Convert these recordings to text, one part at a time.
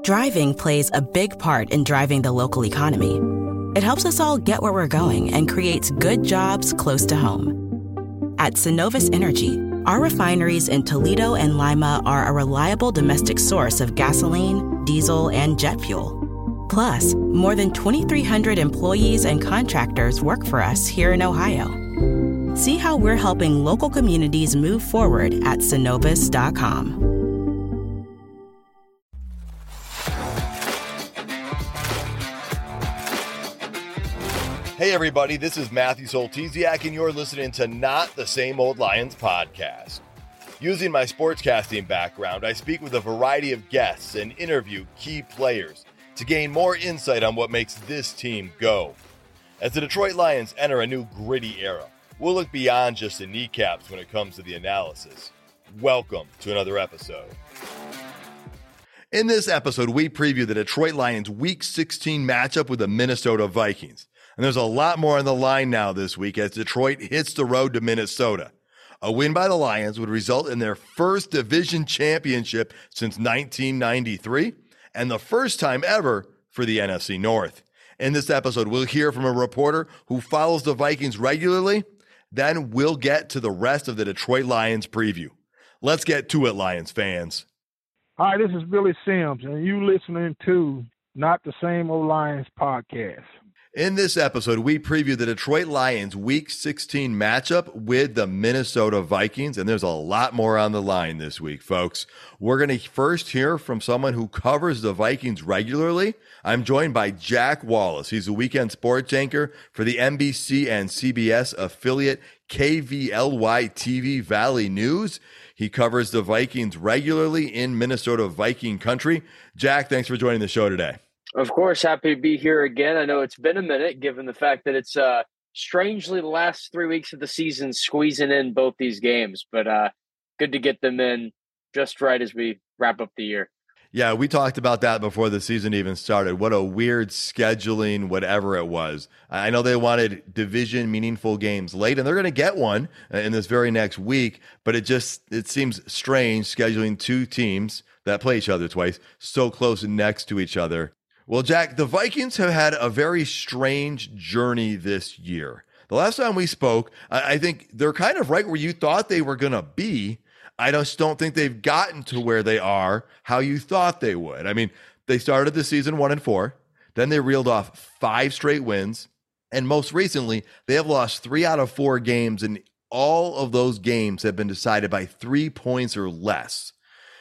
Driving plays a big part in driving the local economy. It helps us all get where we're going and creates good jobs close to home. At Synovus Energy, our refineries in Toledo and Lima are a reliable domestic source of gasoline, diesel, and jet fuel. Plus, more than 2,300 employees and contractors work for us here in Ohio. See how we're helping local communities move forward at Synovus.com. Hey everybody, this is Matthew Soltesiak and you're listening to Not the Same Old Lions podcast. Using my sportscasting background, I speak with a variety of guests and interview key players to gain more insight on what makes this team go. As the Detroit Lions enter a new gritty era, we'll look beyond just the kneecaps when it comes to the analysis. Welcome to another episode. In this episode, we preview the Detroit Lions Week 16 matchup with the Minnesota Vikings. And there's a lot more on the line now this week as Detroit hits the road to Minnesota. A win by the Lions would result in their first division championship since 1993 and the first time ever for the NFC North. In this episode, we'll hear from a reporter who follows the Vikings regularly. Then we'll get to the rest of the Detroit Lions preview. Let's get to it, Lions fans. Hi, this is Billy Sims, and you listening to Not the Same Old Lions podcast. In this episode, we preview the Detroit Lions Week 16 matchup with the Minnesota Vikings, and there's a lot more on the line this week, folks. We're going to first hear from someone who covers the Vikings regularly. I'm joined by Jack Wallace. He's a weekend sports anchor for the NBC and CBS affiliate KVLY TV Valley News. He covers the Vikings regularly in Minnesota Viking country. Jack, thanks for joining the show today. Of course, happy to be here again. I know it's been a minute, given the fact that it's strangely the last 3 weeks of the season squeezing in both these games, but good to get them in just right as we wrap up the year. Yeah, we talked about that before the season even started. What a weird scheduling, whatever it was. I know they wanted division meaningful games late, and they're going to get one in this very next week, but it seems strange scheduling two teams that play each other twice so close next to each other. Well, Jack, the Vikings have had a very strange journey this year. The last time we spoke, I think they're kind of right where you thought they were going to be. I just don't think they've gotten to where they are how you thought they would. I mean, they started the season 1-4, then they reeled off 5 straight wins, and most recently, they have lost 3 out of 4 games, and all of those games have been decided by 3 points or less.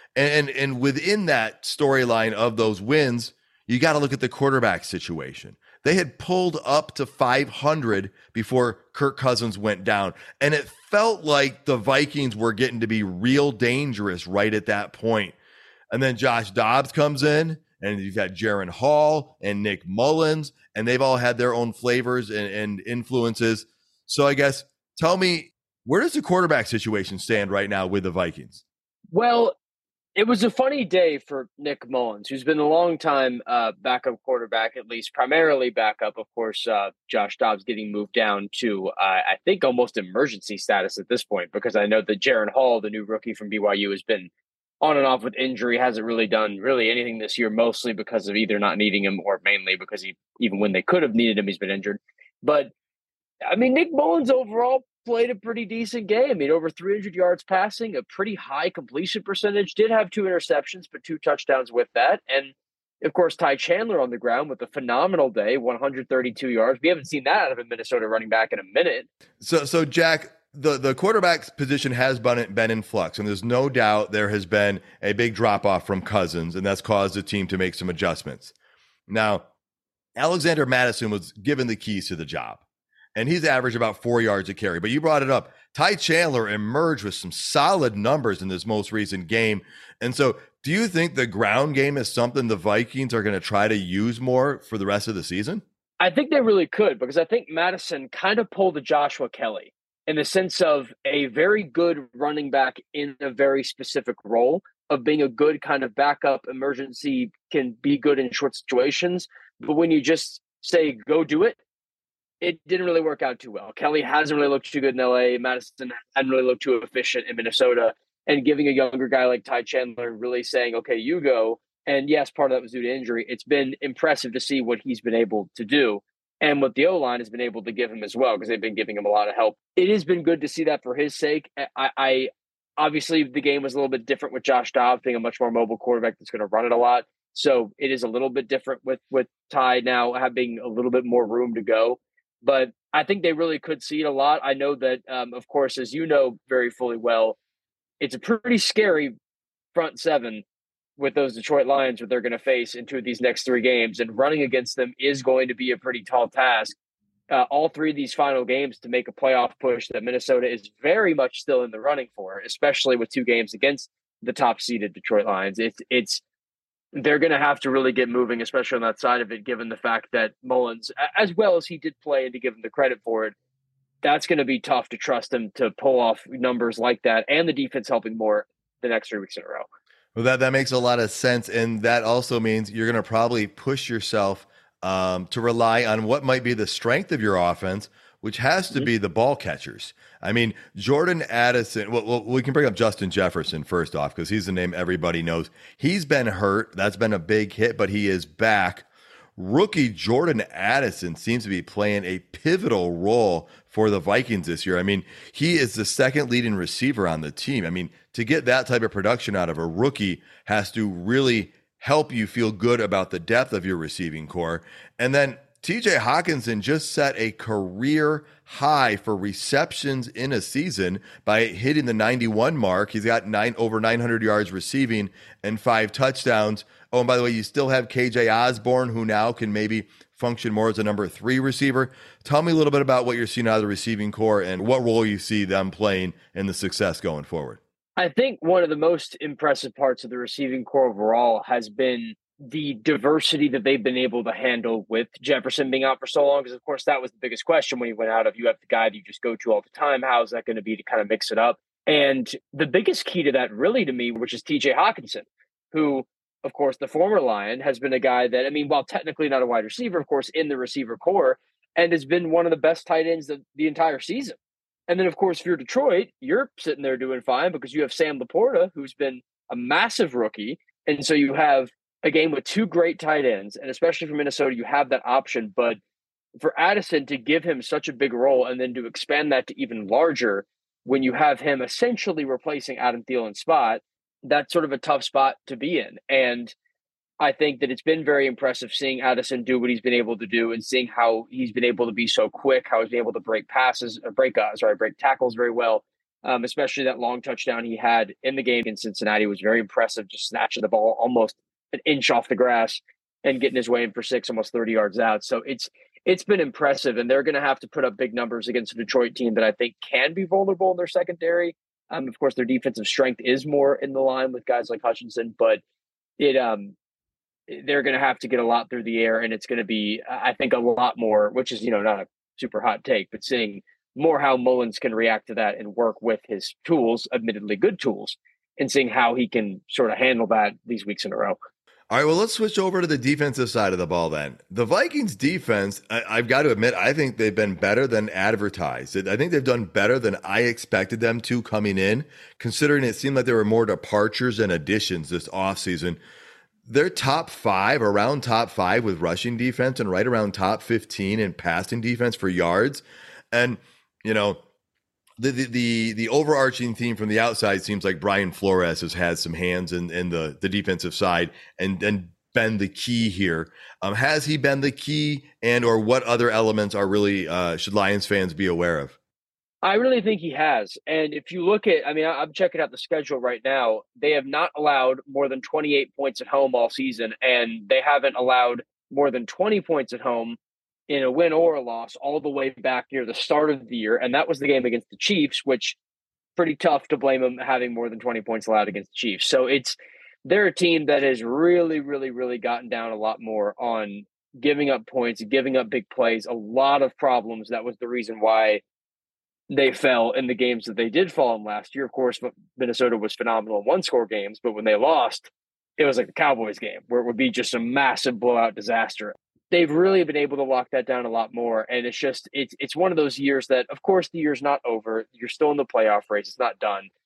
And within that storyline of those wins, you got to look at the quarterback situation. They had pulled up to 500 before Kirk Cousins went down, and it felt like the Vikings were getting to be real dangerous right at that point. And then Josh Dobbs comes in, and you've got Jaren Hall and Nick Mullins, and they've all had their own flavors and influences. So I guess, tell me, where does the quarterback situation stand right now with the Vikings? Well, it was a funny day for Nick Mullins, who's been a long time backup quarterback, at least primarily backup. Of course, Josh Dobbs getting moved down to, I think, almost emergency status at this point, because I know that Jaren Hall, the new rookie from BYU, has been on and off with injury, hasn't really done anything this year, mostly because of either not needing him or mainly because even when they could have needed him, he's been injured. But, I mean, Nick Mullins overall played a pretty decent game. I mean, over 300 yards passing, a pretty high completion percentage, did have 2 interceptions, but 2 touchdowns with that. And of course, Ty Chandler on the ground with a phenomenal day, 132 yards. We haven't seen that out of a Minnesota running back in a minute. So Jack, the quarterback position has been in flux, and there's no doubt there has been a big drop off from Cousins, and that's caused the team to make some adjustments. Now, Alexander Mattison was given the keys to the job, and he's averaged about 4 yards a carry. But you brought it up. Ty Chandler emerged with some solid numbers in this most recent game. And so do you think the ground game is something the Vikings are going to try to use more for the rest of the season? I think they really could, because I think Madison kind of pulled a Joshua Kelly in the sense of a very good running back in a very specific role of being a good kind of backup emergency, can be good in short situations. But when you just say, go do it, it didn't really work out too well. Kelly hasn't really looked too good in LA. Madison hadn't really looked too efficient in Minnesota. And giving a younger guy like Ty Chandler really saying, okay, you go, And yes, part of that was due to injury. It's been impressive to see what he's been able to do and what the O-line has been able to give him as well, because they've been giving him a lot of help. It has been good to see that for his sake. I obviously the game was a little bit different with Josh Dobbs being a much more mobile quarterback that's going to run it a lot. So it is a little bit different with Ty now having a little bit more room to go. But I think they really could see it a lot. I know that, of course, as you know very fully well, it's a pretty scary front seven with those Detroit Lions, what they're going to face in 2 of these next 3 games. And running against them is going to be a pretty tall task. All 3 of these final games to make a playoff push that Minnesota is very much still in the running for, especially with 2 games against the top seeded Detroit Lions. It's they're going to have to really get moving, especially on that side of it, given the fact that Mullins, as well as he did play and to give him the credit for it, that's going to be tough to trust him to pull off numbers like that, and the defense helping more the next 3 weeks in a row. Well, that makes a lot of sense. And that also means you're going to probably push yourself to rely on what might be the strength of your offense, which has to be the ball catchers. I mean, Jordan Addison, well, we can bring up Justin Jefferson first off, because he's the name everybody knows. He's been hurt. That's been a big hit, but he is back. Rookie Jordan Addison seems to be playing a pivotal role for the Vikings this year. I mean, he is the second leading receiver on the team. I mean, to get that type of production out of a rookie has to really help you feel good about the depth of your receiving core. And then TJ Hawkinson just set a career high for receptions in a season by hitting the 91 mark. He's got over 900 yards receiving and 5 touchdowns. Oh, and by the way, you still have KJ Osborne, who now can maybe function more as a number 3 receiver. Tell me a little bit about what you're seeing out of the receiving core and what role you see them playing in the success going forward. I think one of the most impressive parts of the receiving core overall has been the diversity that they've been able to handle with Jefferson being out for so long. Because, of course, that was the biggest question when he went out of, you have the guy that you just go to all the time. How is that going to be to kind of mix it up? And the biggest key to that really to me, which is TJ Hawkinson, who, of course, the former Lion has been a guy that, I mean, while technically not a wide receiver, of course, in the receiver core, and has been one of the best tight ends of the entire season. And then, of course, if you're Detroit, you're sitting there doing fine because you have Sam Laporta, who's been a massive rookie. And so you have a game with 2 great tight ends, and especially for Minnesota, you have that option. But for Addison to give him such a big role and then to expand that to even larger when you have him essentially replacing Adam Thielen's spot, that's sort of a tough spot to be in. And I think that it's been very impressive seeing Addison do what he's been able to do and seeing how he's been able to be so quick, how he's been able to break tackles very well. Especially that long touchdown he had in the game in Cincinnati was very impressive, just snatching the ball almost an inch off the grass and getting his way in for 6, almost 30 yards out. So it's been impressive, and they're going to have to put up big numbers against a Detroit team that I think can be vulnerable in their secondary. Of course, their defensive strength is more in the line with guys like Hutchinson, but they're going to have to get a lot through the air, and it's going to be, I think, a lot more, which is, not a super hot take, but seeing more how Mullins can react to that and work with his tools, admittedly good tools, and seeing how he can sort of handle that these weeks in a row. All right, well, let's switch over to the defensive side of the ball then. The Vikings defense, I've got to admit, I think they've been better than advertised. I think they've done better than I expected them to coming in, considering it seemed like there were more departures and additions this offseason. They're around top 5 with rushing defense and right around top 15 in passing defense for yards. And, the overarching theme from the outside seems like Brian Flores has had some hands in the defensive side and been the key here. Has he been the key, and or what other elements are really should Lions fans be aware of? I really think he has. And if you look at, I'm checking out the schedule right now. They have not allowed more than 28 points at home all season, and they haven't allowed more than 20 points at home in a win or a loss all the way back near the start of the year. And that was the game against the Chiefs, which pretty tough to blame them having more than 20 points allowed against the Chiefs. So they're a team that has really, really, really gotten down a lot more on giving up points, giving up big plays, a lot of problems. That was the reason why they fell in the games that they did fall in last year. Of course, Minnesota was phenomenal in 1-score games, but when they lost, it was like the Cowboys game where it would be just a massive blowout disaster. They've really been able to lock that down a lot more. And it's one of those years that, of course, the year's not over. You're still in the playoff race. It's not done.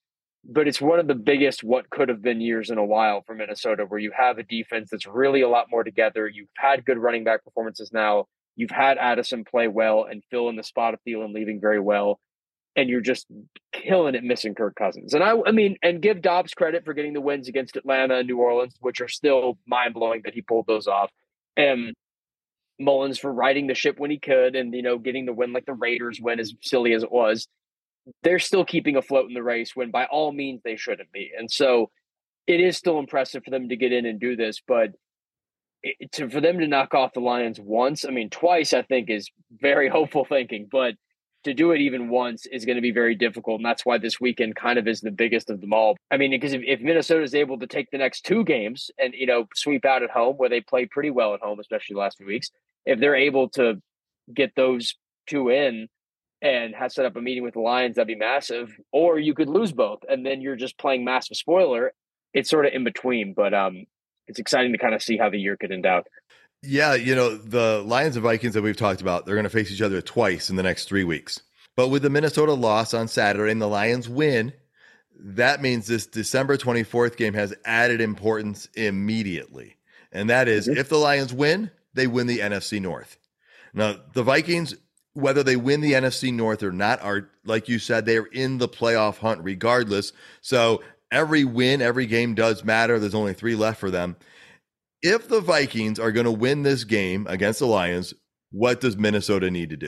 but it's one of the biggest what could have been years in a while for Minnesota, where you have a defense that's really a lot more together. You've had good running back performances now. You've had Addison play well and fill in the spot of Thielen leaving very well. And you're just killing it missing Kirk Cousins. And I mean, and give Dobbs credit for getting the wins against Atlanta and New Orleans, which are still mind-blowing that he pulled those off. And Mullins for riding the ship when he could and, getting the win like the Raiders win, as silly as it was. They're still keeping afloat in the race when by all means they shouldn't be. And so it is still impressive for them to get in and do this, but for them to knock off the Lions once, I mean, twice, I think is very hopeful thinking, but to do it even once is going to be very difficult. And that's why this weekend kind of is the biggest of them all. I mean, because if Minnesota is able to take the next two games and, sweep out at home where they play pretty well at home, especially the last few weeks, if they're able to get those two in and have set up a meeting with the Lions, that'd be massive. Or you could lose both and then you're just playing massive spoiler. It's sort of in between, but it's exciting to kind of see how the year could end out. Yeah, the Lions and Vikings that we've talked about, they're going to face each other twice in the next 3 weeks. But with the Minnesota loss on Saturday and the Lions win, that means this December 24th game has added importance immediately. And that is, if the Lions win, they win the NFC North. Now, the Vikings, whether they win the NFC North or not, are, like you said, they're in the playoff hunt regardless. So every win, every game does matter. There's only 3 left for them. If the Vikings are going to win this game against the Lions, what does Minnesota need to do?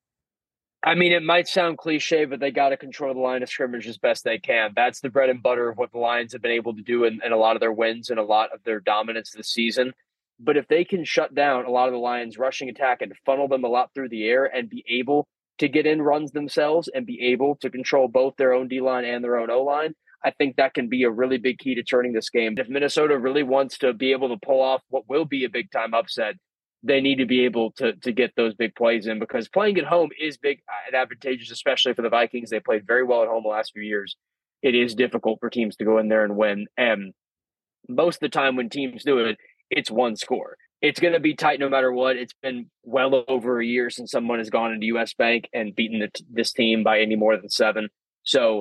I mean, it might sound cliche, but they got to control the line of scrimmage as best they can. That's the bread and butter of what the Lions have been able to do in a lot of their wins and a lot of their dominance this season. But if they can shut down a lot of the Lions' rushing attack and funnel them a lot through the air and be able to get in runs themselves and be able to control both their own D-line and their own O-line, I think that can be a really big key to turning this game. If Minnesota really wants to be able to pull off what will be a big-time upset, they need to be able to get those big plays in, because playing at home is big and advantageous, especially for the Vikings. They played very well at home the last few years. It is difficult for teams to go in there and win. And most of the time when teams do it, it's one score. It's going to be tight no matter what. It's been well over a year since someone has gone into US Bank and beaten this team by any more than 7. So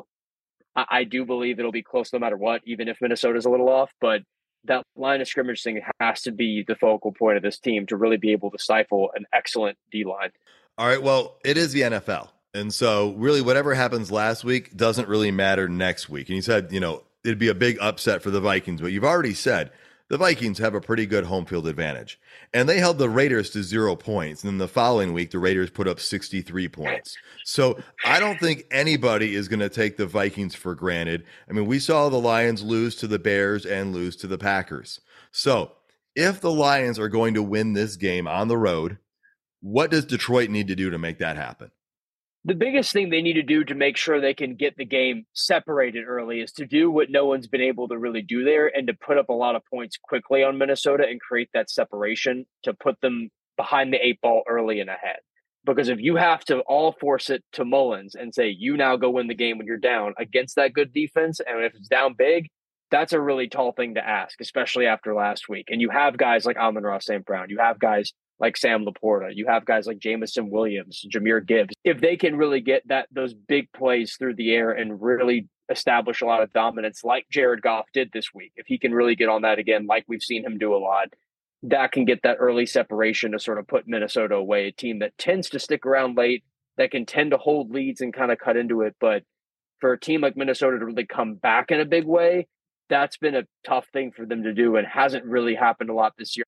I do believe it'll be close no matter what, even if Minnesota's a little off. But that line of scrimmage thing has to be the focal point of this team to really be able to stifle an excellent D-line. All right, well, it is the NFL. And so really whatever happens last week doesn't really matter next week. And you said, it'd be a big upset for the Vikings, but you've already said the Vikings have a pretty good home field advantage. And they held the Raiders to 0 points. And then the following week, the Raiders put up 63 points. So I don't think anybody is going to take the Vikings for granted. I mean, we saw the Lions lose to the Bears and lose to the Packers. So if the Lions are going to win this game on the road, what does Detroit need to do to make that happen? The biggest thing they need to do to make sure they can get the game separated early is to do what no one's been able to really do there, and to put up a lot of points quickly on Minnesota and create that separation to put them behind the 8 ball early and ahead. Because if you have to all force it to Mullins and say, you now go win the game when you're down against that good defense, and if it's down big, that's a really tall thing to ask, especially after last week. And you have guys like Amon-Ra St. Brown. You have guys like Sam Laporta. You have guys like Jameson Williams, Jahmyr Gibbs. If they can really get those big plays through the air and really establish a lot of dominance like Jared Goff did this week, if he can really get on that again, like we've seen him do a lot, that can get that early separation to sort of put Minnesota away, a team that tends to stick around late, that can tend to hold leads and kind of cut into it. But for a team like Minnesota to really come back in a big way, that's been a tough thing for them to do and hasn't really happened a lot this year.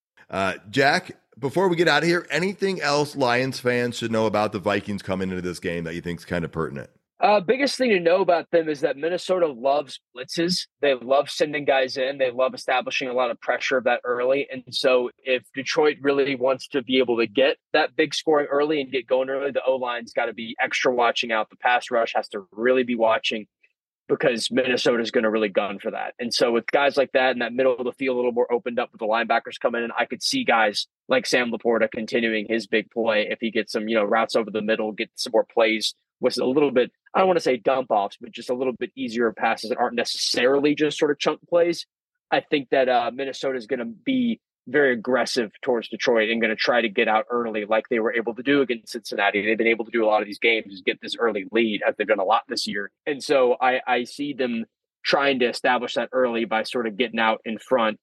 Jack, before we get out of here, anything else Lions fans should know about the Vikings coming into this game that you think is kind of pertinent? Biggest thing to know about them is that Minnesota loves blitzes. They love sending guys in. They love establishing a lot of pressure of that early. And so if Detroit really wants to be able to get that big scoring early and get going early, the O-line's got to be extra watching out. The pass rush has to really be watching, because Minnesota is going to really gun for that. And so with guys like that in that middle of the field, a little more opened up with the linebackers coming in, I could see guys like Sam Laporta continuing his big play if he gets some, routes over the middle, get some more plays with a little bit, I don't want to say dump offs, but just a little bit easier passes that aren't necessarily just sort of chunk plays. I think that Minnesota is going to be very aggressive towards Detroit and going to try to get out early like they were able to do against Cincinnati. They've been able to do a lot of these games, is get this early lead, as they've done a lot this year. And so I see them trying to establish that early by sort of getting out in front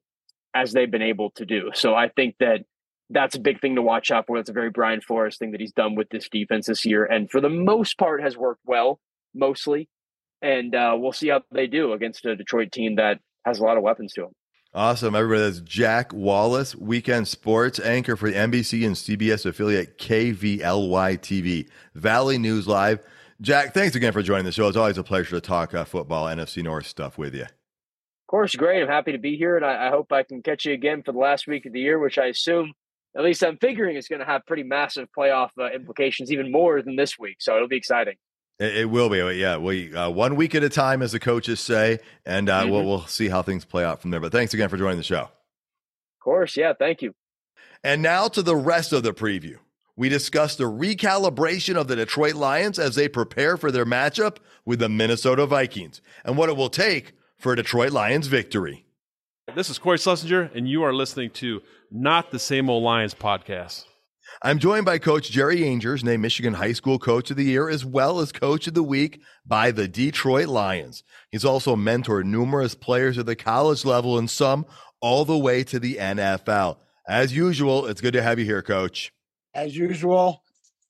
as they've been able to do. So I think that that's a big thing to watch out for. That's a very Brian Flores thing that he's done with this defense this year. And for the most part has worked well, mostly. And we'll see how they do against a Detroit team that has a lot of weapons to them. Awesome. Everybody, that's Jack Wallace, weekend sports anchor for the NBC and CBS affiliate KVLY TV, Valley News Live. Jack, thanks again for joining the show. It's always a pleasure to talk football, NFC North stuff with you. Of course, great. I'm happy to be here, and I hope I can catch you again for the last week of the year, which I assume, at least I'm figuring, is going to have pretty massive playoff implications, even more than this week. So it'll be exciting. It will be. Yeah. We 1 week at a time, as the coaches say, and we'll see how things play out from there. But thanks again for joining the show. Of course. Yeah. Thank you. And now to the rest of the preview. We discussed the recalibration of the Detroit Lions as they prepare for their matchup with the Minnesota Vikings and what it will take for a Detroit Lions victory. This is Corey Schlesinger, and you are listening to Not the Same Old Lions podcast. I'm joined by Coach Jerry Angers, named Michigan High School Coach of the Year, as well as Coach of the Week by the Detroit Lions. He's also mentored numerous players at the college level and some all the way to the NFL. As usual, it's good to have you here, Coach. As usual,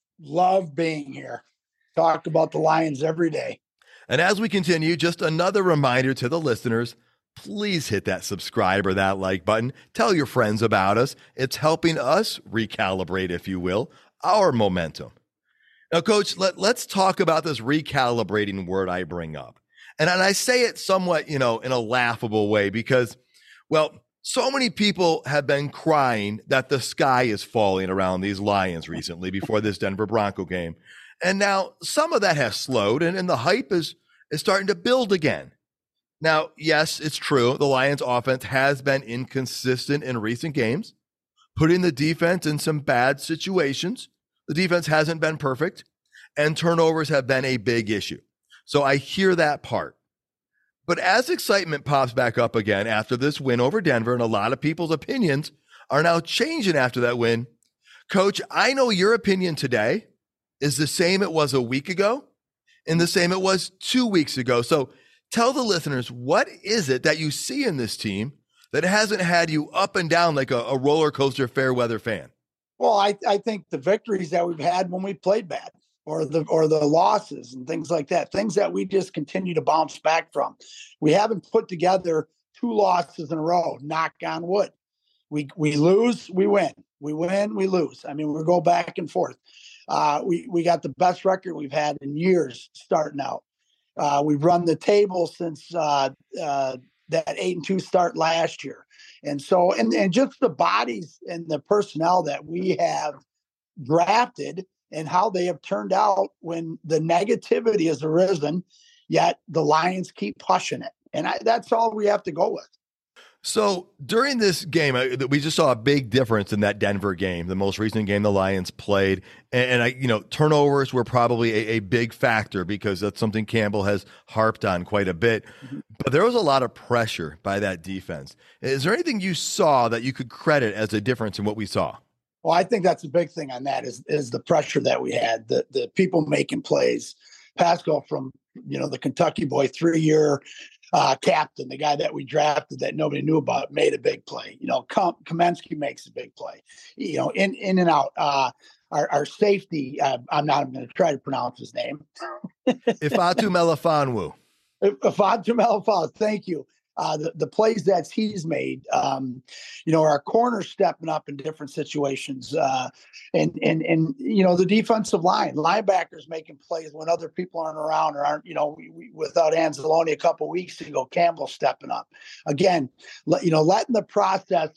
love being here. Talk about the Lions every day. And as we continue, just another reminder to the listeners, please hit that subscribe or that like button. Tell your friends about us. It's helping us recalibrate, if you will, our momentum. Now, Coach, let's talk about this recalibrating word I bring up. And I say it somewhat, in a laughable way because, well, so many people have been crying that the sky is falling around these Lions recently before this Denver Bronco game. And now some of that has slowed and the hype is starting to build again. Now, yes, it's true. The Lions offense has been inconsistent in recent games, putting the defense in some bad situations. The defense hasn't been perfect, and turnovers have been a big issue. So I hear that part. But as excitement pops back up again after this win over Denver, and a lot of people's opinions are now changing after that win, Coach, I know your opinion today is the same it was a week ago and the same it was 2 weeks ago. So tell the listeners, what is it that you see in this team that hasn't had you up and down like a roller coaster fair weather fan? Well, I think the victories that we've had when we played bad, or the losses and things like that, things that we just continue to bounce back from. We haven't put together 2 losses in a row, knock on wood. We lose, we win. We win, we lose. I mean, we go back and forth. We got the best record we've had in years starting out. We've run the table since that 8-2 start last year. And so, and just the bodies and the personnel that we have drafted and how they have turned out when the negativity has arisen, yet the Lions keep pushing it. And that's all we have to go with. So during this game, we just saw a big difference in that Denver game, the most recent game the Lions played. And turnovers were probably a big factor because that's something Campbell has harped on quite a bit. Mm-hmm. But there was a lot of pressure by that defense. Is there anything you saw that you could credit as a difference in what we saw? Well, I think that's a big thing on that is the pressure that we had, the people making plays. Pascal from, the Kentucky boy, 3-year captain, the guy that we drafted that nobody knew about, made a big play. Kamensky makes a big play, in and out. Our safety, I'm not going to try to pronounce his name. Ifeatu Melifonwu. Ifeatu Melifonwu, thank you. The plays that he's made, our corner stepping up in different situations, and the defensive line, linebackers making plays when other people aren't around or aren't, we without Anzalone a couple of weeks ago, Campbell stepping up again, letting the process,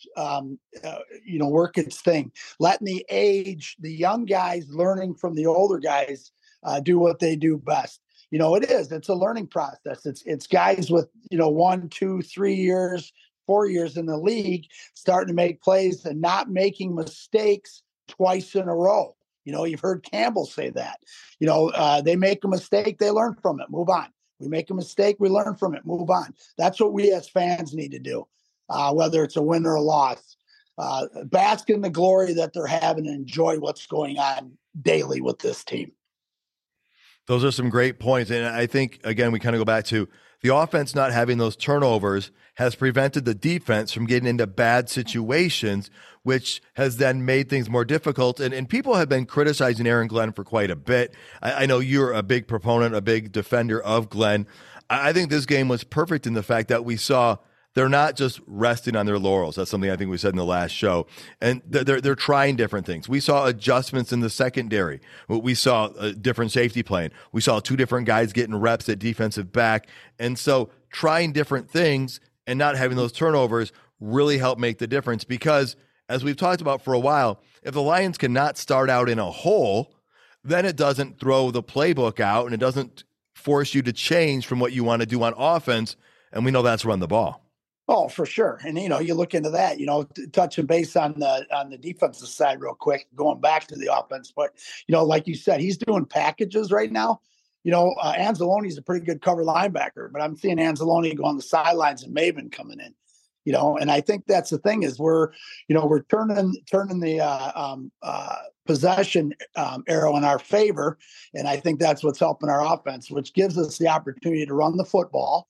work its thing, letting the young guys learning from the older guys do what they do best. It's a learning process. It's guys with, 1, 2, 3 years, 4 years in the league starting to make plays and not making mistakes twice in a row. You've heard Campbell say that, they make a mistake, they learn from it, move on. We make a mistake, we learn from it, move on. That's what we as fans need to do, whether it's a win or a loss. Bask in the glory that they're having and enjoy what's going on daily with this team. Those are some great points. And I think, again, we kind of go back to The offense not having those turnovers has prevented the defense from getting into bad situations, which has then made things more difficult. And people have been criticizing Aaron Glenn for quite a bit. I know you're a big proponent, a big defender of Glenn. I think this game was perfect in the fact that we saw they're not just resting on their laurels. That's something I think we said in the last show. And they're trying different things. We saw adjustments in the secondary. We saw a different safety playing. We saw two different guys getting reps at defensive back. And so trying different things and not having those turnovers really helped make the difference because, as we've talked about for a while, if the Lions cannot start out in a hole, then it doesn't throw the playbook out and it doesn't force you to change from what you want to do on offense. And we know that's run the ball. Oh, for sure. And, you look into that, touching base on the defensive side real quick, going back to the offense. But, like you said, he's doing packages right now. Anzalone's a pretty good cover linebacker, but I'm seeing Anzalone go on the sidelines and Maven coming in, and I think that's the thing is we're turning the possession arrow in our favor. And I think that's what's helping our offense, which gives us the opportunity to run the football.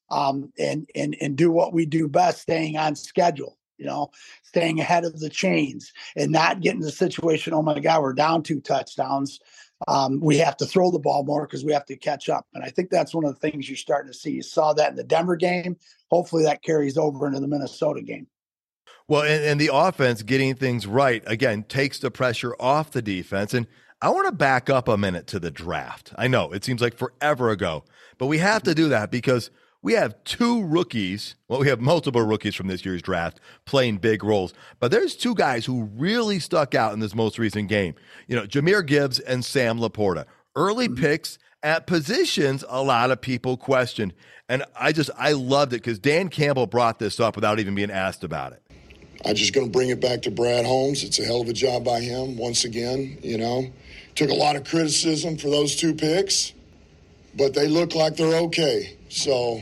And do what we do best, staying on schedule, staying ahead of the chains and not getting the situation, oh my God, we're down 2 touchdowns. We have to throw the ball more because we have to catch up. And I think that's one of the things you're starting to see. You saw that in the Denver game. Hopefully that carries over into the Minnesota game. Well, and the offense getting things right, again, takes the pressure off the defense. And I want to back up a minute to the draft. I know it seems like forever ago, but we have to do that because we have 2 rookies. Well, we have multiple rookies from this year's draft playing big roles. But there's 2 guys who really stuck out in this most recent game. Jahmyr Gibbs and Sam Laporta. Early picks at positions a lot of people questioned. And I loved it because Dan Campbell brought this up without even being asked about it. I'm just going to bring it back to Brad Holmes. It's a hell of a job by him once again. Took a lot of criticism for those 2 picks, but they look like they're okay. So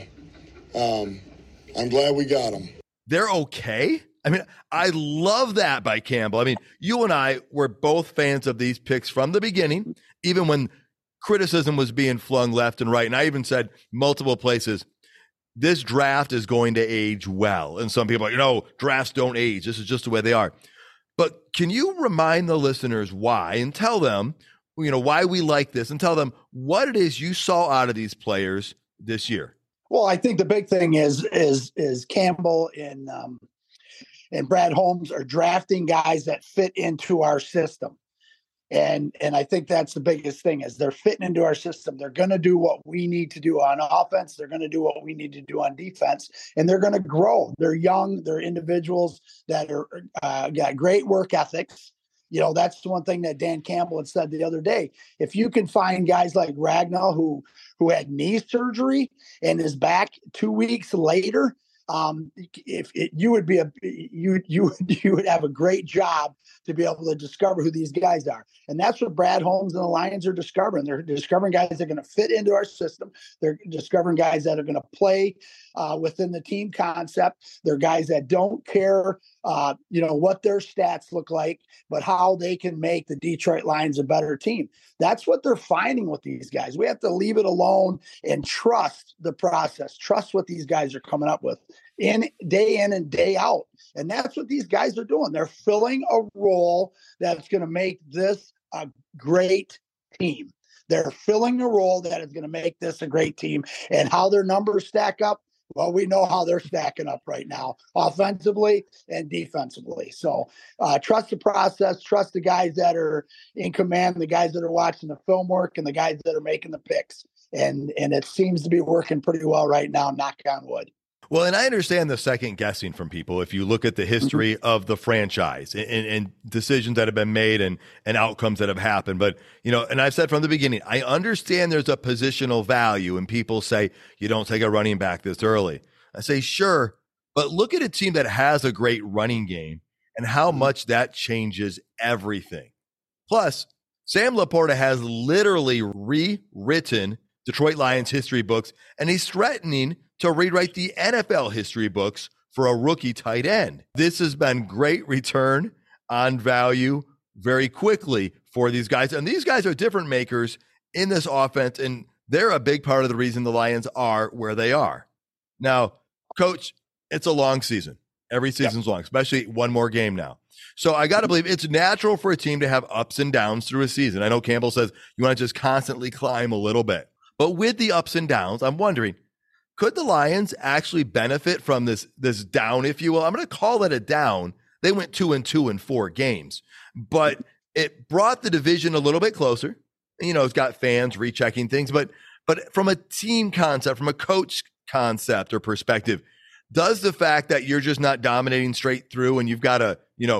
I'm glad we got them. They're okay? I mean, I love that by Campbell. I mean, you and I were both fans of these picks from the beginning, even when criticism was being flung left and right. And I even said multiple places, this draft is going to age well. And some people are like, drafts don't age. This is just the way they are. But can you remind the listeners why and tell them, why we like this and tell them what it is you saw out of these players this year? Well, I think the big thing is Campbell and Brad Holmes are drafting guys that fit into our system. And I think that's the biggest thing is they're fitting into our system. They're going to do what we need to do on offense. They're going to do what we need to do on defense, and they're going to grow. They're young. They're individuals that are got great work ethics. That's the one thing that Dan Campbell had said the other day. If you can find guys like Ragnow who had knee surgery and is back 2 weeks later, you would have a great job to be able to discover who these guys are. And that's what Brad Holmes and the Lions are discovering. They're discovering guys that are going to fit into our system. They're discovering guys that are going to play within the team concept. They're guys that don't care, what their stats look like, but how they can make the Detroit Lions a better team. That's what they're finding with these guys. We have to leave it alone and trust the process, trust what these guys are coming up with in and day out. And that's what these guys are doing. They're filling a role that's going to make this a great team. They're filling a role that is going to make this a great team. And how their numbers stack up, well, we know how they're stacking up right now, offensively and defensively. So trust the process, trust the guys that are in command, the guys that are watching the film work, and the guys that are making the picks. And it seems to be working pretty well right now, knock on wood. Well, and I understand the second guessing from people if you look at the history of the franchise and decisions that have been made and outcomes that have happened. But, and I've said from the beginning, I understand there's a positional value and people say you don't take a running back this early. I say, sure, but look at a team that has a great running game and how much that changes everything. Plus, Sam Laporta has literally rewritten Detroit Lions history books, and he's threatening to rewrite the NFL history books for a rookie tight end. This has been great return on value very quickly for these guys. And these guys are different makers in this offense, and they're a big part of the reason the Lions are where they are. Now, Coach, it's a long season. Every season's long, especially one more game now. So I got to believe it's natural for a team to have ups and downs through a season. I know Campbell says you want to just constantly climb a little bit. But with the ups and downs, I'm wondering, could the Lions actually benefit from this down, if you will? I'm going to call it a down. They went 2-2 in 4 games, but it brought the division a little bit closer. You know, it's got fans rechecking things, but from a team concept, from a coach concept or perspective, does the fact that you're just not dominating straight through and you've got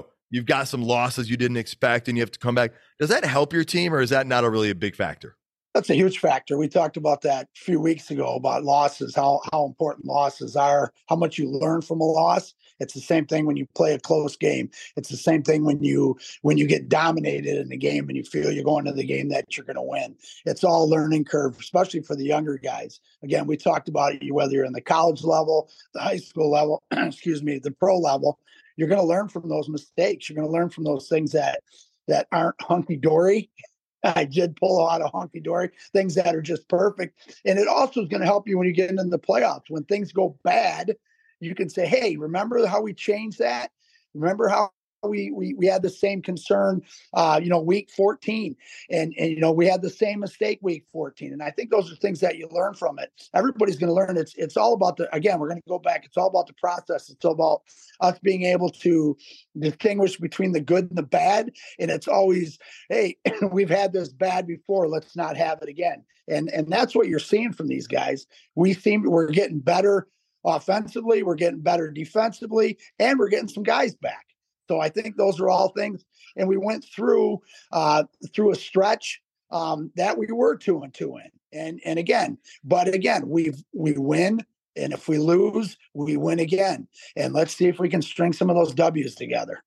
some losses you didn't expect and you have to come back, does that help your team, or is that not really a big factor? That's a huge factor. We talked about that a few weeks ago about losses, how important losses are, how much you learn from a loss. It's the same thing when you play a close game. It's the same thing when you get dominated in the game and you feel you're going to the game that you're going to win. It's all a learning curve, especially for the younger guys. Again, we talked about it, whether you're in the college level, the high school level, the pro level, you're going to learn from those mistakes. You're going to learn from those things that aren't hunky-dory. I did pull a lot of hunky-dory, things that are just perfect. And it also is going to help you when you get into the playoffs. When things go bad, you can say, hey, remember how we changed that? Remember how we had the same concern, week 14. And we had the same mistake week 14. And I think those are things that you learn from it. Everybody's going to learn. It's all about we're going to go back. It's all about the process. It's all about us being able to distinguish between the good and the bad. And it's always, hey, we've had this bad before. Let's not have it again. And that's what you're seeing from these guys. We're getting better offensively. We're getting better defensively, and we're getting some guys back. So I think those are all things. And we went through a stretch that we were 2-2 in. And again, we win. And if we lose, we win again. And let's see if we can string some of those W's together.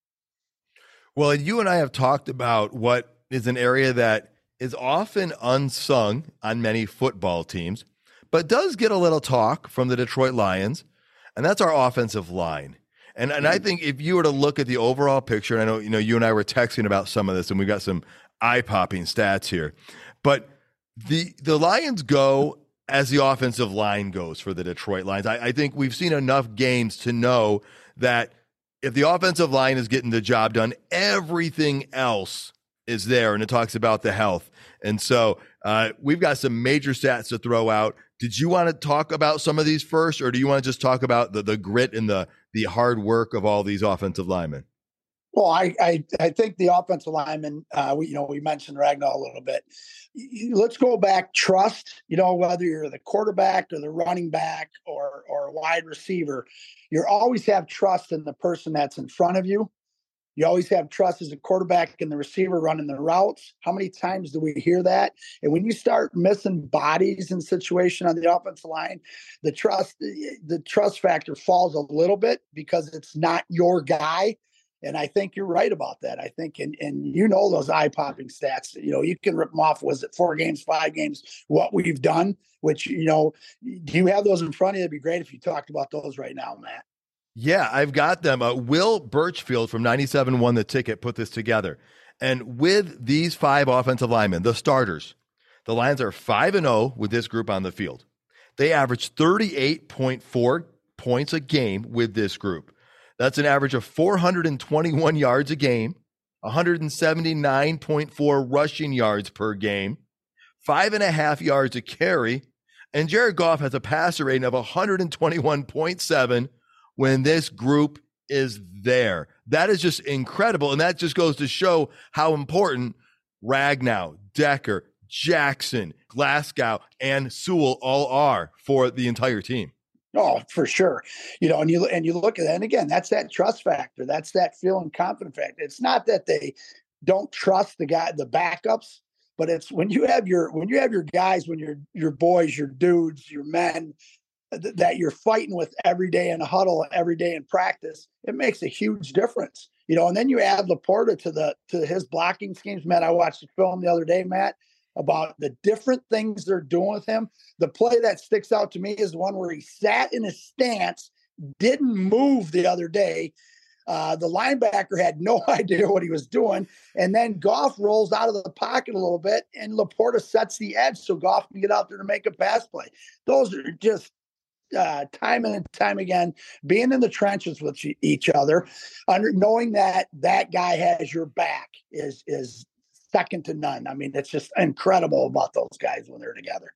Well, you and I have talked about what is an area that is often unsung on many football teams, but does get a little talk from the Detroit Lions, and that's our offensive line. And I think if you were to look at the overall picture, and I know, you and I were texting about some of this, and we got some eye-popping stats here, but the Lions go as the offensive line goes for the Detroit Lions. I think we've seen enough games to know that if the offensive line is getting the job done, everything else is there, and it talks about the health. And so we've got some major stats to throw out. Did you want to talk about some of these first, or do you want to just talk about the grit and the hard work of all these offensive linemen? Well, I think the offensive linemen, we mentioned Ragnow a little bit. Let's go back. Trust, whether you're the quarterback or the running back or a wide receiver, you always have trust in the person that's in front of you. You always have trust as a quarterback and the receiver running the routes. How many times do we hear that? And when you start missing bodies in situation on the offensive line, the trust factor falls a little bit because it's not your guy. And I think you're right about that. I think, and those eye-popping stats, you can rip them off. Was it 4 games, 5 games, what we've done, which, do you have those in front of you? It'd be great if you talked about those right now, Matt. Yeah, I've got them. Will Birchfield from 97 won the ticket, put this together. And with these 5 offensive linemen, the starters, the Lions are 5-0 with this group on the field. They average 38.4 points a game with this group. That's an average of 421 yards a game, 179.4 rushing yards per game, 5.5 yards a carry, and Jared Goff has a passer rating of 121.7 when this group is there. That is just incredible, and that just goes to show how important Ragnow, Decker, Jackson, Glasgow, and Sewell all are for the entire team. Oh, for sure. And you look at that, and again, that's that trust factor. That's that feeling confident factor. It's not that they don't trust the backups, but it's when you have your guys, when your boys, your dudes, your men that you're fighting with every day in a huddle, every day in practice, it makes a huge difference. And then you add Laporta to his blocking schemes. Matt, I watched the film the other day, Matt, about the different things they're doing with him. The play that sticks out to me is the one where he sat in his stance, didn't move the other day. The linebacker had no idea what he was doing. And then Goff rolls out of the pocket a little bit, and Laporta sets the edge so Goff can get out there to make a pass play. Those are just time and time again, being in the trenches with each other, knowing that that guy has your back is second to none. I mean, it's just incredible about those guys when they're together.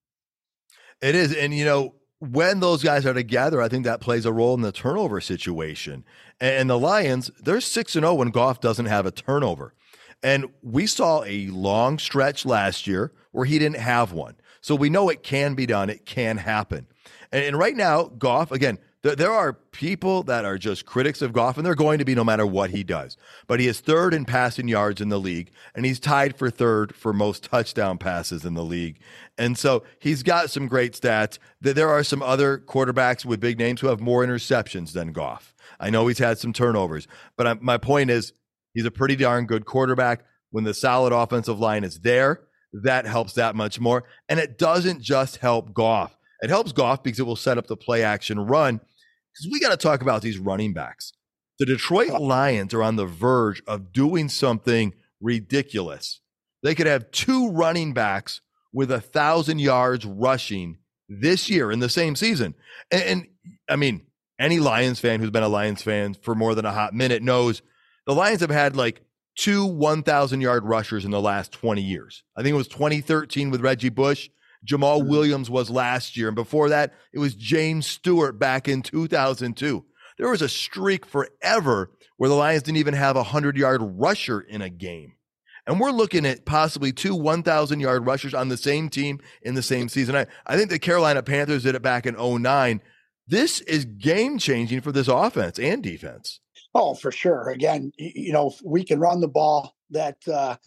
It is. And, when those guys are together, I think that plays a role in the turnover situation. And the Lions, they're 6-0 when Goff doesn't have a turnover. And we saw a long stretch last year where he didn't have one. So we know it can be done. It can happen. And right now, Goff, again, there are people that are just critics of Goff, and they're going to be no matter what he does. But he is third in passing yards in the league, and he's tied for third for most touchdown passes in the league. And so he's got some great stats. There are some other quarterbacks with big names who have more interceptions than Goff. I know he's had some turnovers, but my point is he's a pretty darn good quarterback. When the solid offensive line is there, that helps that much more. And it doesn't just help Goff. It helps Goff because it will set up the play action run. Because we got to talk about these running backs. The Detroit Lions are on the verge of doing something ridiculous. They could have two running backs with 1,000 yards rushing this year in the same season. And I mean, any Lions fan who's been a Lions fan for more than a hot minute knows the Lions have had like two 1,000-yard rushers in the last 20 years. I think it was 2013 with Reggie Bush. Jamal Williams was last year. And before that, it was James Stewart back in 2002. There was a streak forever where the Lions didn't even have a 100-yard rusher in a game. And we're looking at possibly two 1,000-yard rushers on the same team in the same season. I think the Carolina Panthers did it back in 2009. This is game-changing for this offense and defense. Oh, for sure. Again, if we can run the ball, that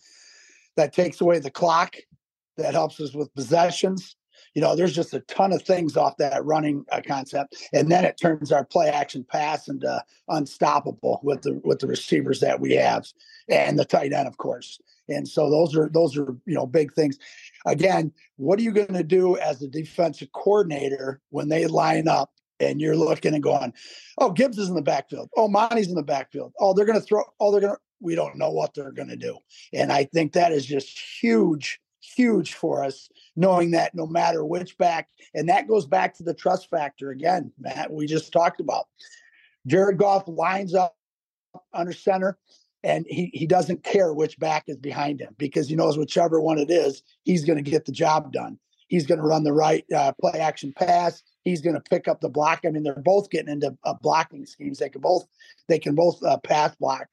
takes away the clock. That helps us with possessions. There's just a ton of things off that running concept, and then it turns our play action pass into unstoppable with the receivers that we have and the tight end, of course. And so those are big things. Again, what are you going to do as a defensive coordinator when they line up and you're looking and going, oh, Gibbs is in the backfield. Oh, Monty's in the backfield. Oh, they're going to throw. Oh, we don't know what they're going to do. And I think that is just huge for us, knowing that no matter which back, and that goes back to the trust factor again, Matt, we just talked about. Jared Goff lines up under center, and he doesn't care which back is behind him because he knows whichever one it is, he's going to get the job done. He's going to run the right play action pass. He's going to pick up the block. I mean, they're both getting into blocking schemes. They can both pass block.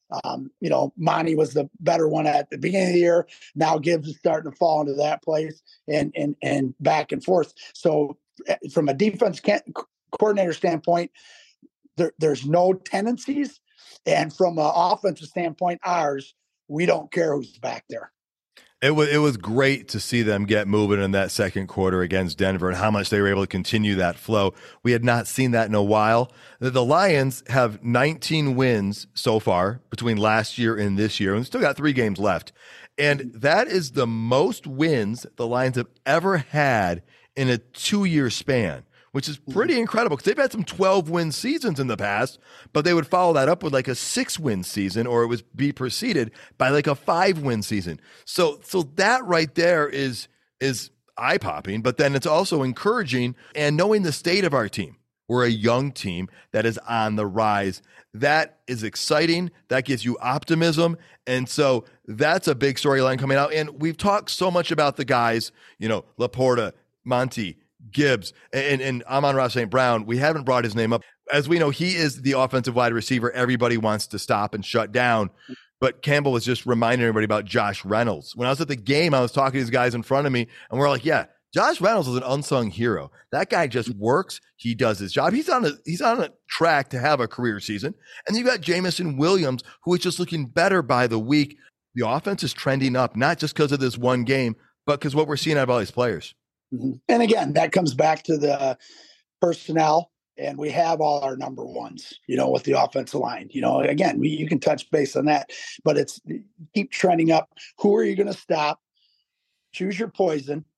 Monty was the better one at the beginning of the year. Now Gibbs is starting to fall into that place and back and forth. So from a defense coordinator standpoint, there's no tendencies. And from an offensive standpoint, we don't care who's back there. It was great to see them get moving in that second quarter against Denver and how much they were able to continue that flow. We had not seen that in a while. The Lions have 19 wins so far between last year and this year, and still got 3 games left. And that is the most wins the Lions have ever had in a 2-year span, which is pretty incredible because they've had some 12-win seasons in the past, but they would follow that up with like a 6-win season, or it would be preceded by like a 5-win season. So that right there is eye-popping, but then it's also encouraging. And knowing the state of our team, we're a young team that is on the rise. That is exciting. That gives you optimism. And so that's a big storyline coming out. And we've talked so much about the guys, Laporta, Monty, Gibbs, and Amon-Ra St. Brown. We haven't brought his name up. As we know, he is the offensive wide receiver everybody wants to stop and shut down. But Campbell was just reminding everybody about Josh Reynolds. When I was at the game, I was talking to these guys in front of me, and we're like, yeah, Josh Reynolds is an unsung hero. That guy just works. He does his job. He's on a track to have a career season. And you got Jameson Williams, who is just looking better by the week. The offense is trending up, not just because of this one game, but because what we're seeing out of all these players. Mm-hmm. And again, that comes back to the personnel, and we have all our number ones, with the offensive line. Again, you can touch base on that, but it's keep trending up. Who are you going to stop? Choose your poison.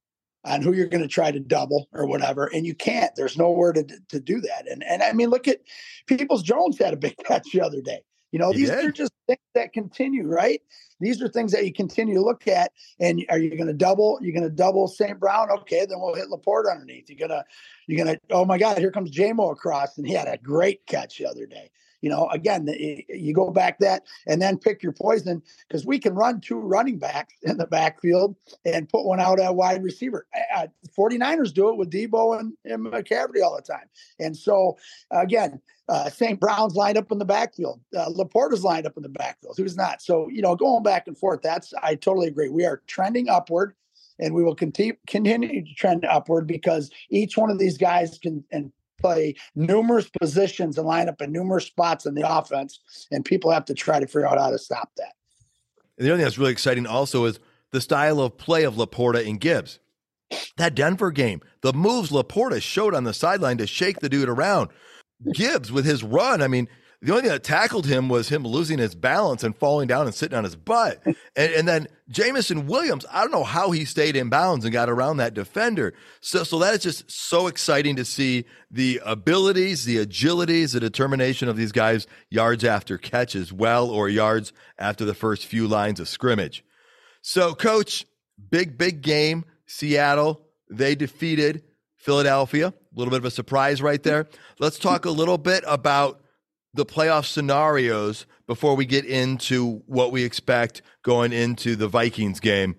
on who you're going to try to double or whatever, and you can't. There's nowhere to do that. And I mean, look at Peoples-Jones had a big catch the other day. These are just things that continue, right? These are things that you continue to look at. And are you going to double? You're going to double St. Brown? Okay, then we'll hit Laporte underneath. You're gonna. Oh my God, here comes J-Mo across, and he had a great catch the other day. Again, you go back that and then pick your poison, because we can run 2 running backs in the backfield and put one out at wide receiver. 49ers do it with Debo and McCaffrey all the time. And so, again, St. Brown's lined up in the backfield. Laporte is lined up in the backfield. Who's not? So, going back and forth, I totally agree. We are trending upward, and we will continue to trend upward, because each one of these guys can play numerous positions and line up in numerous spots in the offense, and people have to try to figure out how to stop that. And the other thing that's really exciting also is the style of play of Laporta and Gibbs. That Denver game, the moves Laporta showed on the sideline to shake the dude around. Gibbs with his run, I mean, the only thing that tackled him was him losing his balance and falling down and sitting on his butt. And then Jameson Williams, I don't know how he stayed in bounds and got around that defender. So that is just so exciting to see the abilities, the agilities, the determination of these guys yards after catch as well, or yards after the first few lines of scrimmage. So, Coach, big game. Seattle, they defeated Philadelphia. A little bit of a surprise right there. Let's talk a little bit about the playoff scenarios before we get into what we expect going into the Vikings game.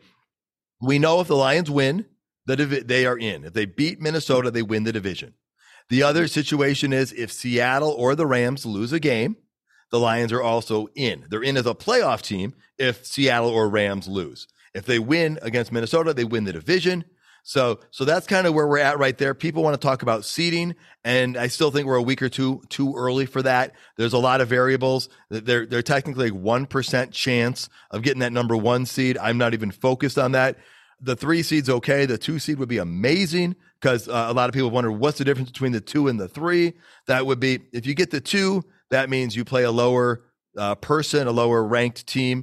We know if the Lions win, they are in. If they beat Minnesota, they win the division. The other situation is if Seattle or the Rams lose a game, the Lions are also in. They're in as a playoff team if Seattle or Rams lose. If they win against Minnesota, they win the division. So that's kind of where we're at right there. People want to talk about seeding, and I still think we're a week or two too early for that. There's a lot of variables. They're technically 1% chance of getting that number 1 seed. I'm not even focused on that. The 3 seed's okay. The 2 seed would be amazing, because a lot of people wonder what's the difference between the 2 and the 3. That would be, if you get the 2, that means you play a lower person, a lower ranked team,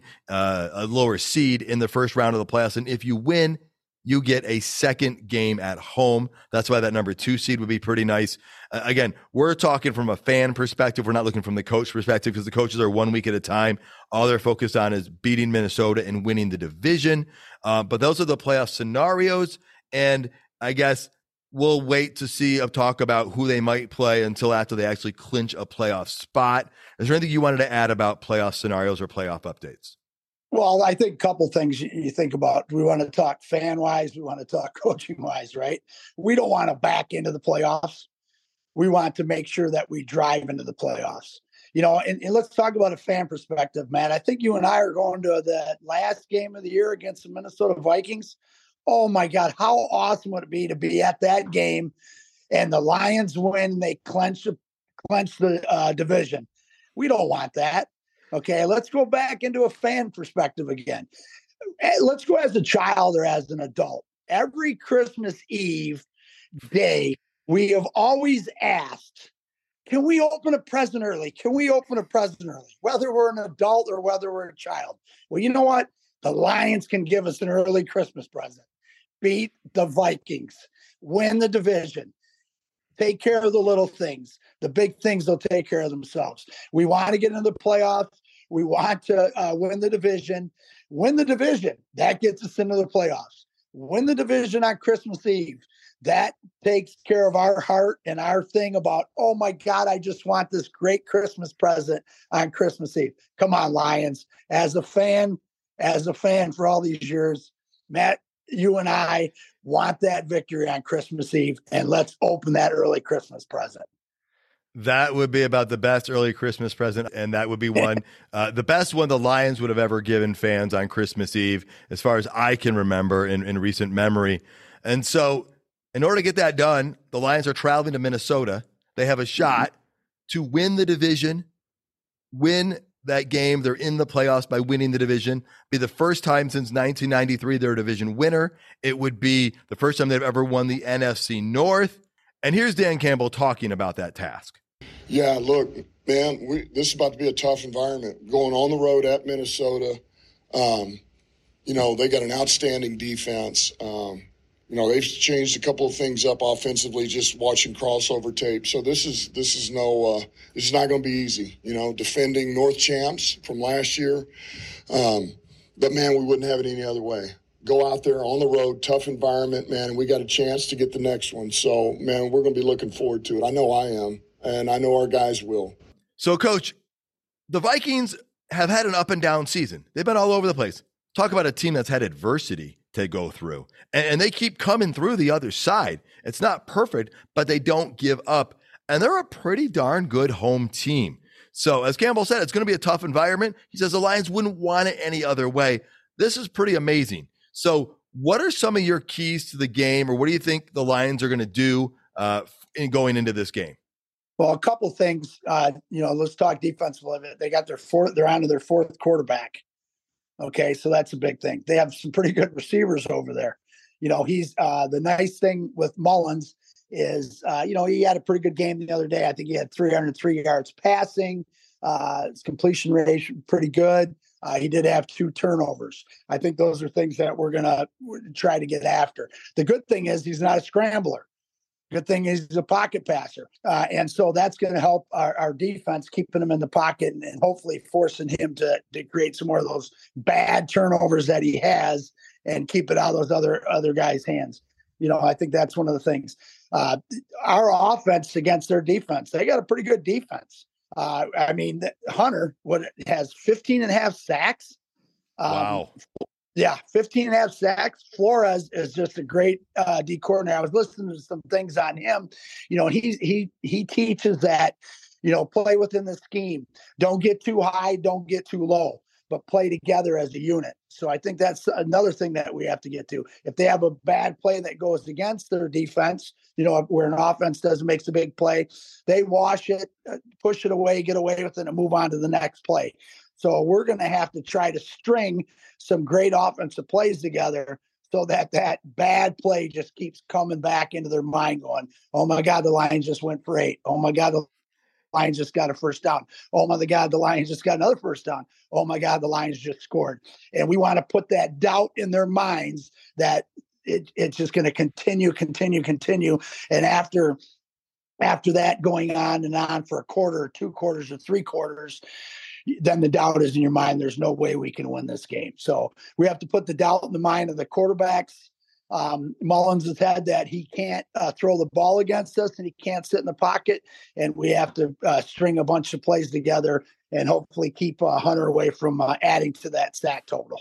a lower seed in the first round of the playoffs. And if you win, you get a second game at home. That's why that number 2 seed would be pretty nice. Again, we're talking from a fan perspective. We're not looking from the coach perspective, because the coaches are 1 week at a time. All they're focused on is beating Minnesota and winning the division. But those are the playoff scenarios. And I guess we'll wait to see talk about who they might play until after they actually clinch a playoff spot. Is there anything you wanted to add about playoff scenarios or playoff updates? Well, I think a couple things you think about. We want to talk fan-wise. We want to talk coaching-wise, right? We don't want to back into the playoffs. We want to make sure that we drive into the playoffs. And let's talk about a fan perspective, Matt. I think you and I are going to the last game of the year against the Minnesota Vikings. Oh, my God, how awesome would it be to be at that game and the Lions win, they clinch the division. We don't want that. Okay, let's go back into a fan perspective again. Let's go as a child or as an adult. Every Christmas Eve day, we have always asked, can we open a present early? Can we open a present early? Whether we're an adult or whether we're a child. Well, you know what? The Lions can give us an early Christmas present. Beat the Vikings. Win the division. Take care of the little things. The big things will take care of themselves. We want to get into the playoffs. We want to win the division. Win the division. That gets us into the playoffs. Win the division on Christmas Eve. That takes care of our heart and our thing about, oh, my God, I just want this great Christmas present on Christmas Eve. Come on, Lions. As a fan for all these years, Matt, you and I want that victory on Christmas Eve, and let's open that early Christmas present. That would be about the best early Christmas present, and that would be one, the best one the Lions would have ever given fans on Christmas Eve, as far as I can remember in recent memory. And so in order to get that done, the Lions are traveling to Minnesota. They have a shot to win the division, win that game. They're in the playoffs by winning the division. Be the first time since 1993 they're a division winner. It would be the first time they've ever won the NFC North. And here's Dan Campbell talking about that task. Yeah, look, man, this is about to be a tough environment. Going on the road at Minnesota, they got an outstanding defense. You know, they've changed a couple of things up offensively just watching crossover tape. So this is not going to be easy. You know, defending North champs from last year, but man, we wouldn't have it any other way. Go out there on the road, tough environment, man, and we got a chance to get the next one. So, man, we're going to be looking forward to it. I know I am, and I know our guys will. So, Coach, the Vikings have had an up and down season. They've been all over the place. Talk about a team that's had adversity to go through. And they keep coming through the other side. It's not perfect, but they don't give up. And they're a pretty darn good home team. So as Campbell said, it's going to be a tough environment. He says the Lions wouldn't want it any other way. This is pretty amazing. So what are some of your keys to the game, or what do you think the Lions are going to do in going into this game? Well, a couple things. Let's talk defensively. They got they're on to their fourth quarterback. Okay, so that's a big thing. They have some pretty good receivers over there. You know, he's the nice thing with Mullins is, he had a pretty good game the other day. I think he had 303 yards passing. His completion rate pretty good. He did have 2 turnovers. I think those are things that we're going to try to get after. The good thing is he's not a scrambler. Good thing is he's a pocket passer. And so that's going to help our defense, keeping him in the pocket and hopefully forcing him to create some more of those bad turnovers that he has and keep it out of those other guys' hands. You know, I think that's one of the things. Our offense against their defense, they got a pretty good defense. Hunter has 15 and a half sacks. Wow. Yeah, 15 and a half sacks. Flores is just a great D coordinator. I was listening to some things on him. You know, he teaches that, play within the scheme. Don't get too high, don't get too low, but play together as a unit. So I think that's another thing that we have to get to. If they have a bad play that goes against their defense, where an offense makes a big play, they wash it, push it away, get away with it, and move on to the next play. So we're going to have to try to string some great offensive plays together so that bad play just keeps coming back into their mind going, oh, my God, the Lions just went for 8. Oh, my God, the Lions just got a first down. Oh, my God, the Lions just got another first down. Oh, my God, the Lions just scored. And we want to put that doubt in their minds that it's just going to continue. And after that going on and on for a quarter or 2 quarters or 3 quarters, then the doubt is in your mind. There's no way we can win this game. So we have to put the doubt in the mind of the quarterbacks. Mullins has had that he can't throw the ball against us and he can't sit in the pocket. And we have to string a bunch of plays together and hopefully keep Hunter away from adding to that sack total.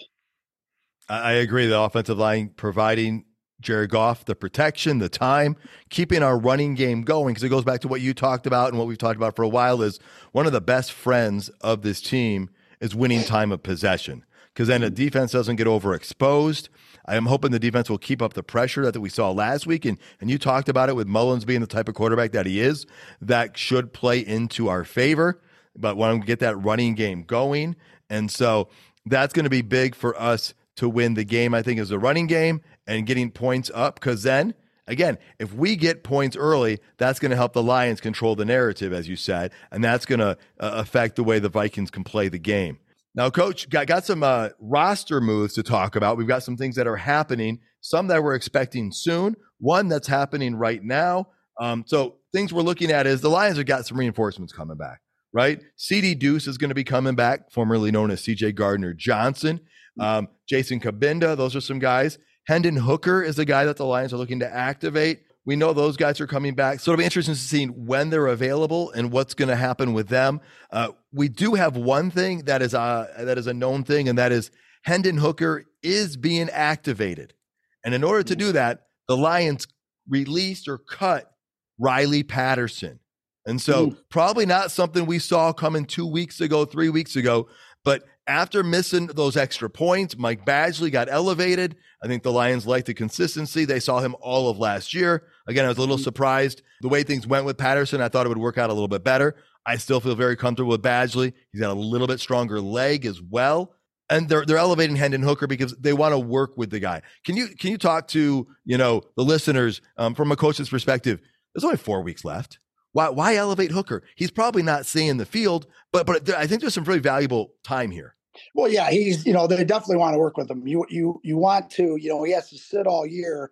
I agree. The offensive line providing Jared Goff the protection, the time, keeping our running game going, because it goes back to what you talked about and what we've talked about for a while is one of the best friends of this team is winning time of possession, because then the defense doesn't get overexposed. I am hoping the defense will keep up the pressure that we saw last week, and you talked about it with Mullins being the type of quarterback that he is, that should play into our favor, but want to get that running game going. And so that's going to be big for us to win the game, I think, is the running game and getting points up, because then, again, if we get points early, that's going to help the Lions control the narrative, as you said, and that's going to affect the way the Vikings can play the game. Now, Coach, got some roster moves to talk about. We've got some things that are happening, some that we're expecting soon, one that's happening right now. So things we're looking at is the Lions have got some reinforcements coming back, right? CD Deuce is going to be coming back, formerly known as CJ Gardner-Johnson. Jason Cabinda, those are some guys. Hendon Hooker is the guy that the Lions are looking to activate. We know those guys are coming back. So it'll be interesting to see when they're available and what's going to happen with them. We do have one thing that is a known thing, and that is Hendon Hooker is being activated. And in order to do that, the Lions released or cut Riley Patterson. And so probably not something we saw coming 2 weeks ago, 3 weeks ago, but after missing those extra points, Mike Badgley got elevated. I think the Lions liked the consistency. They saw him all of last year. Again, I was a little surprised the way things went with Patterson. I thought it would work out a little bit better. I still feel very comfortable with Badgley. He's got a little bit stronger leg as well. And they're elevating Hendon Hooker because they want to work with the guy. Can you talk to, the listeners from a coach's perspective? There's only 4 weeks left. Why elevate Hooker? He's probably not seeing the field, but I think there's some really valuable time here. Well, yeah, he's, they definitely want to work with him. You want to, he has to sit all year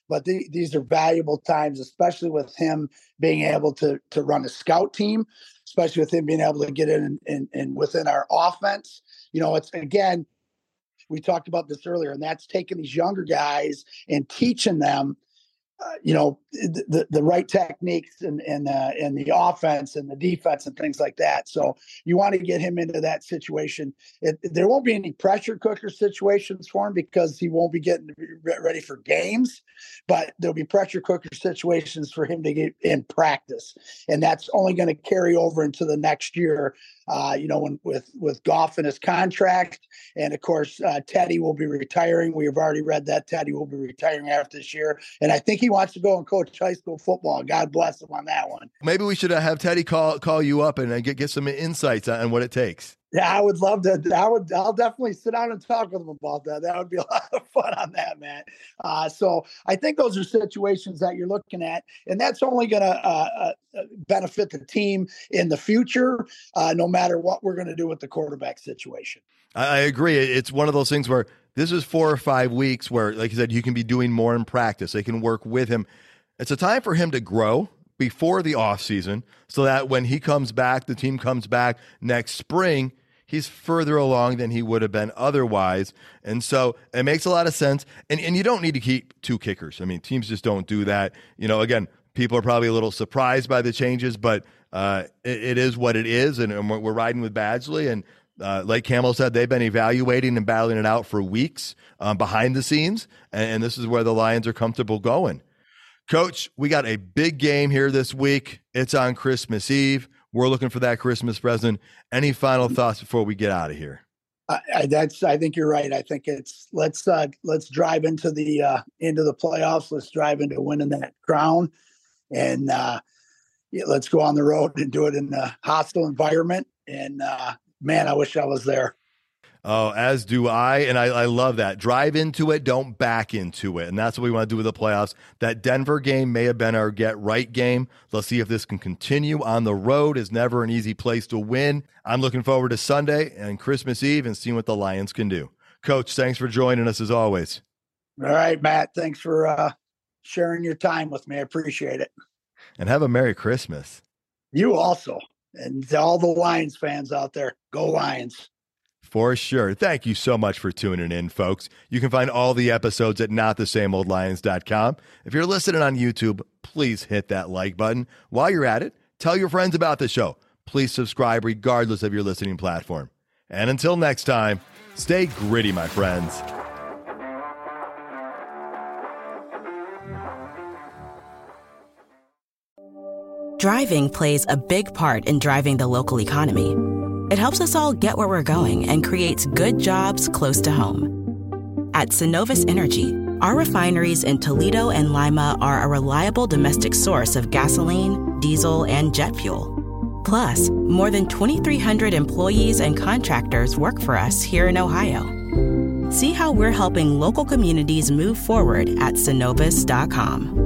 but these are valuable times, especially with him being able to run a scout team, especially with him being able to get in within our offense. It's, again, we talked about this earlier, and that's taking these younger guys and teaching them the right techniques and the offense and the defense and things like that. So you want to get him into that situation. There won't be any pressure cooker situations for him because he won't be getting ready for games, but there'll be pressure cooker situations for him to get in practice. And that's only going to carry over into the next year, when with Goff and his contract. And of course, Teddy will be retiring. We have already read that Teddy will be retiring after this year. And I think he wants to go and coach high school football. God bless him on that one. Maybe we should have Teddy call you up and get some insights on what it takes. Yeah, I would love to. I'll definitely sit down and talk with him about that. That would be a lot of fun on that, man. So I think those are situations that you're looking at, and that's only going to benefit the team in the future, no matter what we're going to do with the quarterback situation. I agree. It's one of those things where this is 4 or 5 weeks where, like you said, you can be doing more in practice. They can work with him. It's a time for him to grow before the offseason so that when he comes back, the team comes back next spring, he's further along than he would have been otherwise. And so it makes a lot of sense. And you don't need to keep 2 kickers. I mean, teams just don't do that. Again, people are probably a little surprised by the changes, but it is what it is. And we're riding with Badgley. And like Campbell said, they've been evaluating and battling it out for weeks behind the scenes. And this is where the Lions are comfortable going. Coach, we got a big game here this week. It's on Christmas Eve. We're looking for that Christmas present. Any final thoughts before we get out of here? I think you're right. I think it's let's drive into the playoffs. Let's drive into winning that crown, and let's go on the road and do it in a hostile environment. And man, I wish I was there. Oh, as do I. And I love that. Drive into it, don't back into it. And that's what we want to do with the playoffs. That Denver game may have been our get right game. Let's see if this can continue. On the road is never an easy place to win. I'm looking forward to Sunday and Christmas Eve and seeing what the Lions can do. Coach, thanks for joining us as always. All right, Matt. Thanks for sharing your time with me. I appreciate it. And have a Merry Christmas. You also. And to all the Lions fans out there, go Lions. For sure. Thank you so much for tuning in, folks. You can find all the episodes at notthesameoldlions.com. If you're listening on YouTube, please hit that like button. While you're at it, tell your friends about the show. Please subscribe regardless of your listening platform. And until next time, stay gritty, my friends. Driving plays a big part in driving the local economy. It helps us all get where we're going and creates good jobs close to home. At Synovus Energy, our refineries in Toledo and Lima are a reliable domestic source of gasoline, diesel, and jet fuel. Plus, more than 2,300 employees and contractors work for us here in Ohio. See how we're helping local communities move forward at Synovus.com.